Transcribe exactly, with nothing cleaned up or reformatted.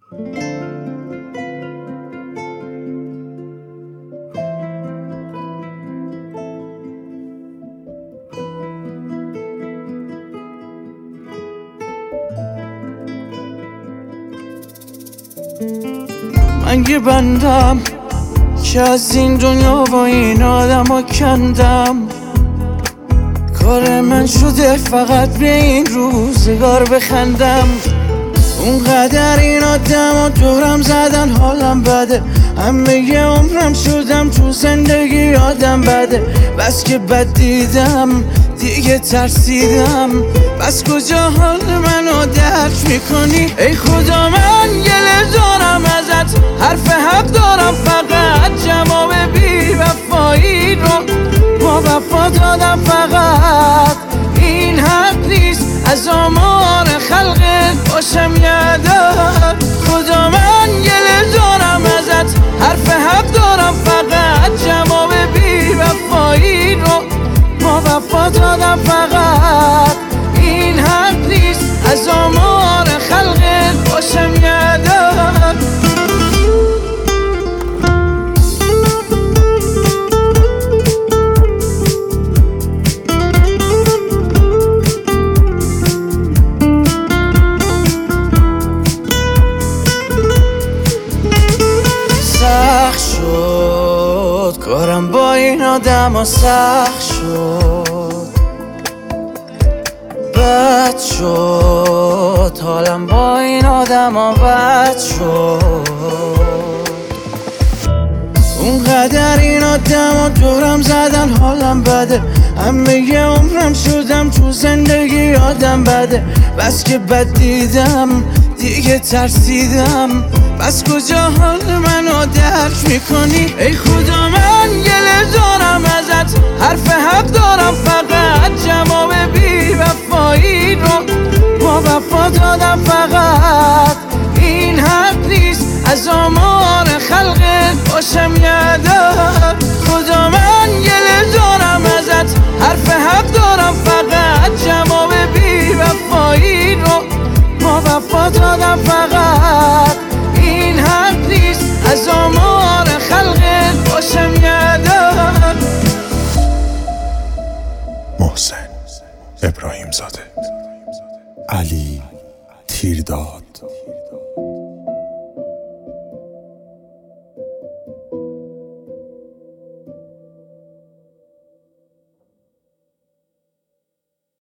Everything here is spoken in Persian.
من یه بندم که از این دنیا با این آدم ها کندم. کار من شده فقط به این روزگار بخندم. اونقدر این آدم ها دورم زدن حالم بده. همه یه عمرم شدم تو زندگی آدم بده. بس که بد دیدم دیگه ترسیدم. بس کجا حال منو درک میکنی؟ ای خدا من گله دارم ازت، حرف حق دارم فقط. جواب بی وفایی رو با وفا دادم فقط. این حق نیست از آمار خلقت باشم یادت. خدا من گله دارم ازت، حرف حق دارم فقط. جواب بی وفایی رو با وفا دادم فقط. این حق نیست از آمار خلقت باشم یادت. سخت شد کارم با این آدم ها، سخت شد بد شد حالم با این آدم ها، بد شد. اونقدر این آدم ها دورم زدن حالم بده. همه یه عمرم شدم تو زندگی آدم بده. بس که بد دیدم دیگه ترسیدم. بس کجا حال منو درک میکنی؟ ای خدا من گله دارم ازت، حرف حق دارم فقط. جواب بی وفایی رو با وفا دادم فقط. این حق نیست از آمار خلقت باشم یادت. خدا من گله دارم ازت، حرف حق دارم فقط. جواب بی وفایی رو با وفا دادم فقط. این حق نیست از آمار خلقت باشم یادت. محسن ابراهیم زاده، علی تیرداد.